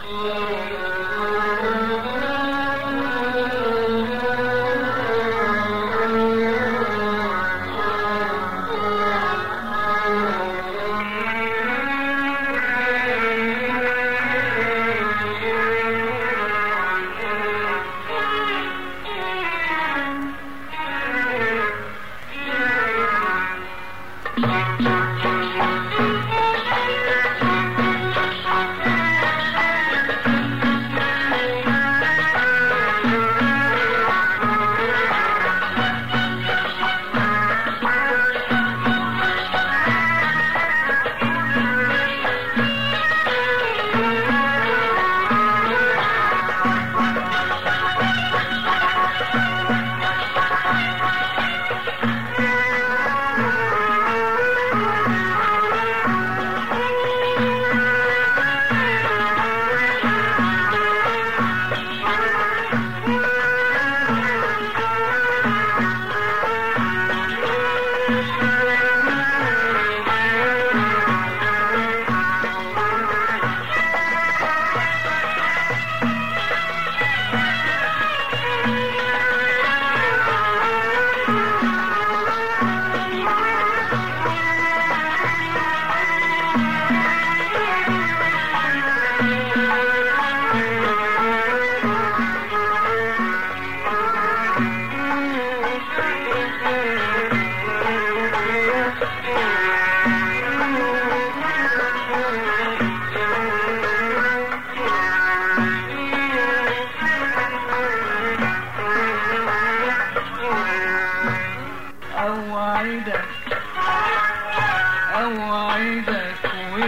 اوعدك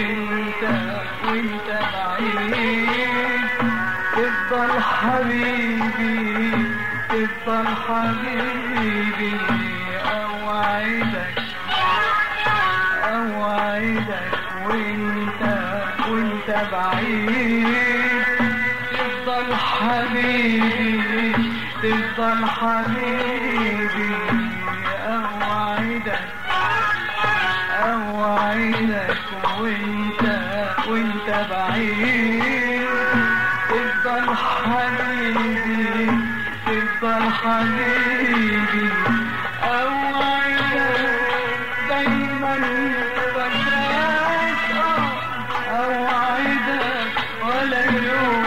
وانت بعيد تفضل حبيبي تفضل حبيبي. اوعدك وانت بعيد تفضل حبيبي تفضل حبيبي. اوعدك وانت بعيد تفضل حبيبي تفضل حبيبي. اوعدك دايما فاكراك اوعدك ولا يوم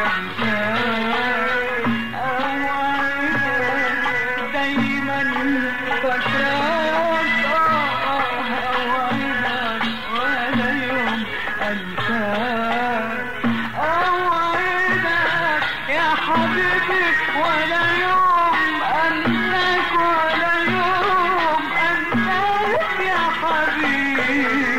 انساك. اوعدك دايما فاكراك اوعدك ولا يوم انساك. اوعدك يا حبيبي ولا يوم انساك ولا يوم انساك يا حبيبي.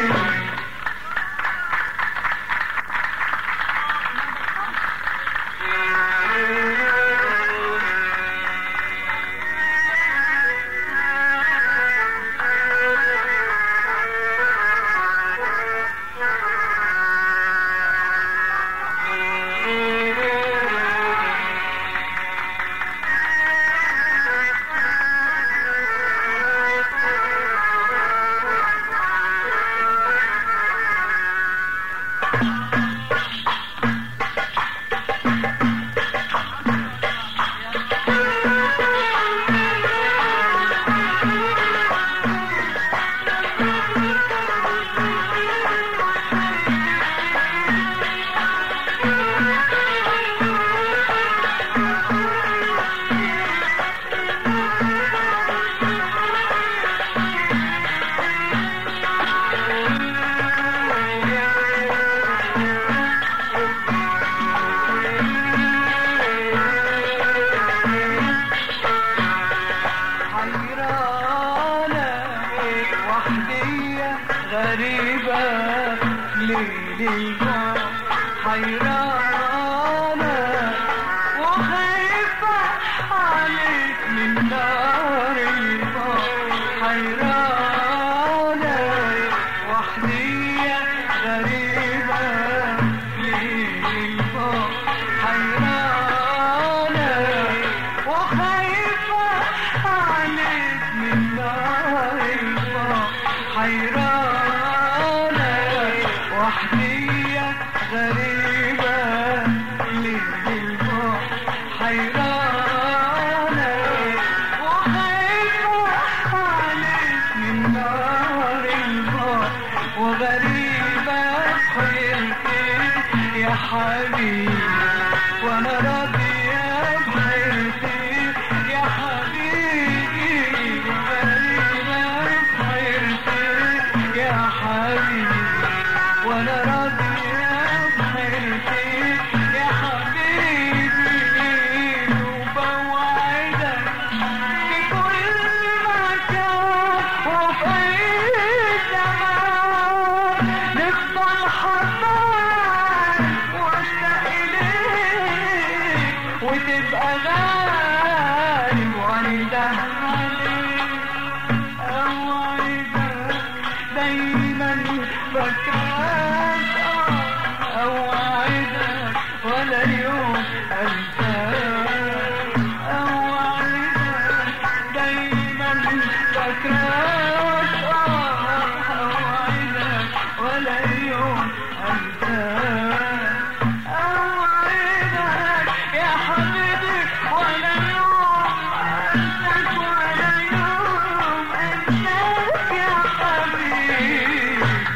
غريبة ليلي حيرانة وخايفة عليك من نار البار. حيرانة وحدية غريبة ليلي حيرانة وخايفة عليك من نار البار. حيرانة وحدية غريبة وغريبة بحيرتي يا حبيبي وانا راضية بحيرتي يا حبيبي وغريبة بحيرتي يا حبيبي وانا راضية بحيرتي يا حبيبي وبوعدك في كل مكان وفي أي زمان نفضل حبايب واشتاق إليك وتبقى غالي وعنده عليك أوعدك دايما فاكراك أوعدك ولا يوم أنساك أوعدك دايما فاكراك أوعدك ولا يوم أنساك أوعدك يا حبيبي ولا يوم أنساك ولا يوم أنساك يا حبيبي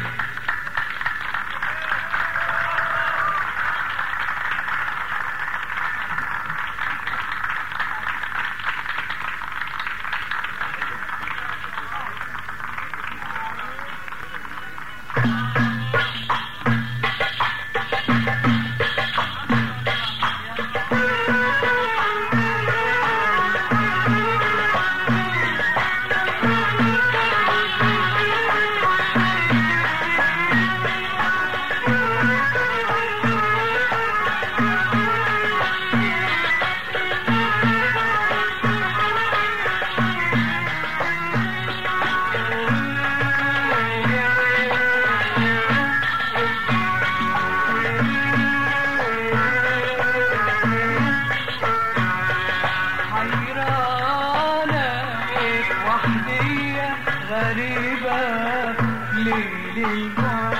غريبة ليل البعد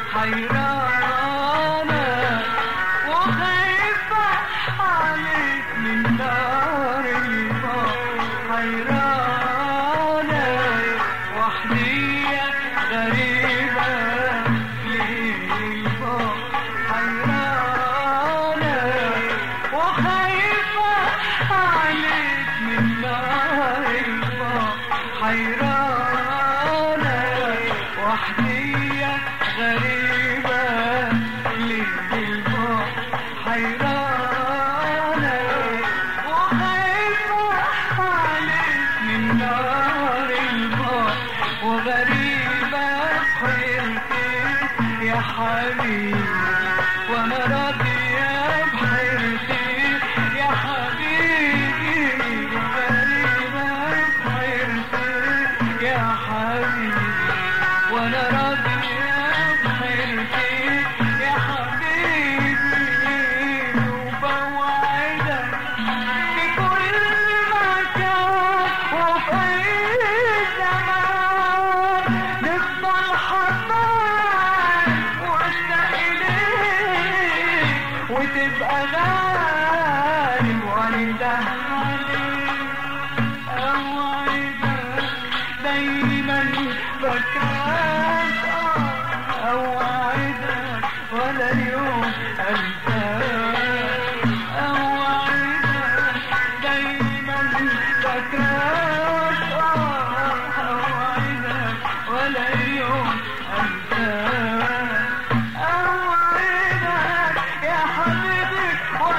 حيرانة وخايفة عليك من نار البعد حيرانة وحدية غريبة ليل البعد حيرانة وخايفة عليك من نار البعد حيرانة وحدية غريبة ليل البعد حيرانة وخايفة عليك من نار البعد وغريبة بحيرتي يا حبيبي وانا راضية بحيرتي يا حبيبي وغريبة بحيرتي يا حبيبي وانا راضية بحيرتي يا حبيبي وبوعدك في كل مكان وفي أي زمان نفضل حبايب واشتاق إليك وتبقى غالي وعنده عليك أوعدك دايما فاكراك أوعدك ولا يوم أنساك أوعدك دايما فاكراك أوعدك ولا يوم أنساك أوعدك يا حبيبي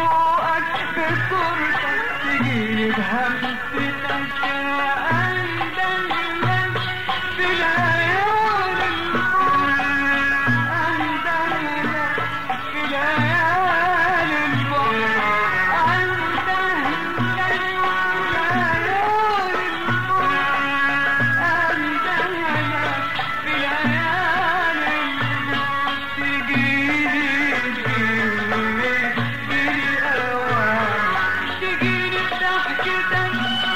بشوقك بصورتك تجيني بهمستك أندهلك في ليالي البعد أندهلك في ليالي البعد أندهلك في ليالي البعد تجيني بضحكتك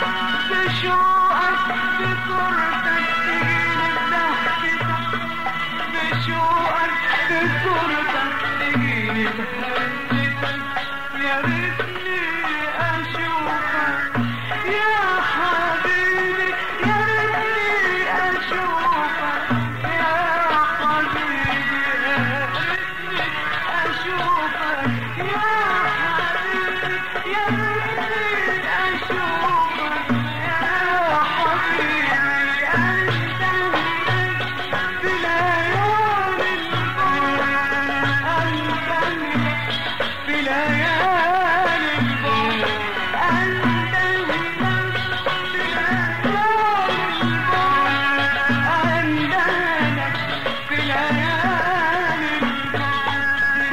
بشوقك بصورتك تجيني بضحكتك بشوقك بصورتك تجيني بهمستك يا ريتني أشوفك يا حبيبي يا ريتني أشوفك يا حبيبي يا ريتني أشوفك يا حبيبي يا ريتني أشوفك يا حبيبي أندهلك في ليالي البعد أندهلك في ليالي البعد أندهلك في ليالي البعد أندهلك في ليالي البعد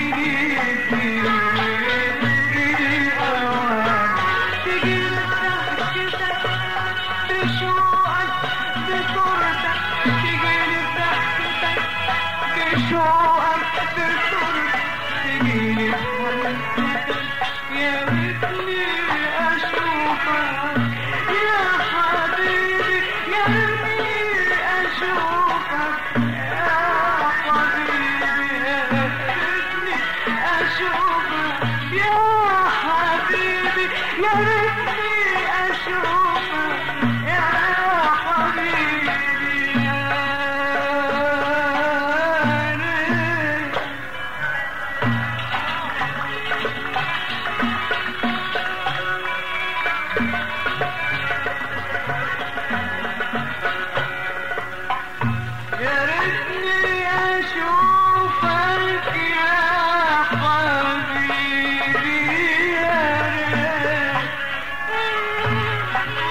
تجيني أوان تجيني بضحكتك بشوقك بصورتك تجيني بضحكتك بشوقك بصورتك تجيني بهمستك يا ريتني أشوفك يا حبيبي يا ريتني أشوفك يا حبيبي يا ريتني أشوفك يا حبيبي يا ريتني أشوفك يا حبيبي يا ريت يا ريتني أشوفك يا حبيبي يا ريت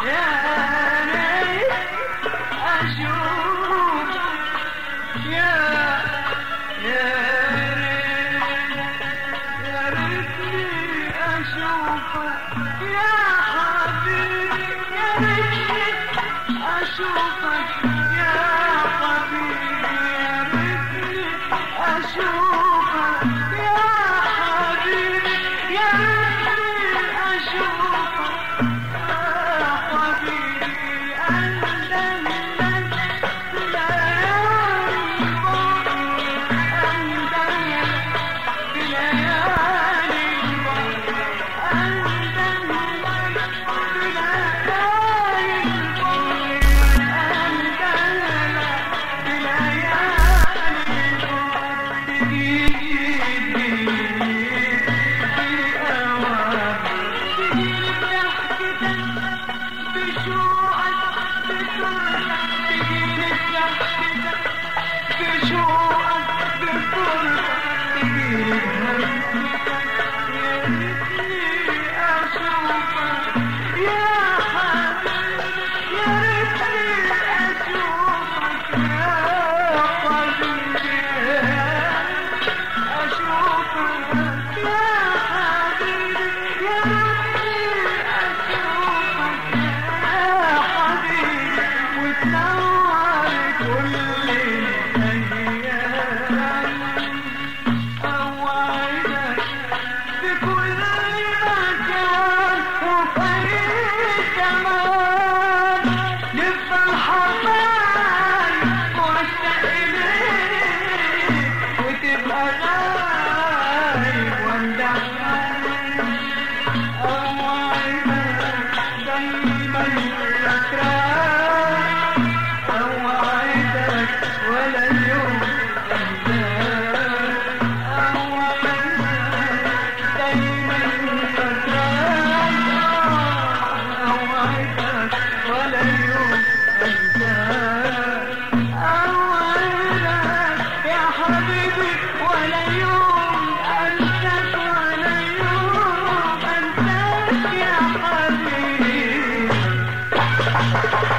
يا ريت أشوف يا ريتني أشوفك يا حبيبي يا ريتني أشوفك يا حبيبي يا ريتني أشوفك يا حبيبي يا ريتني أشوفك يا حبيبي أندم يا حبيبي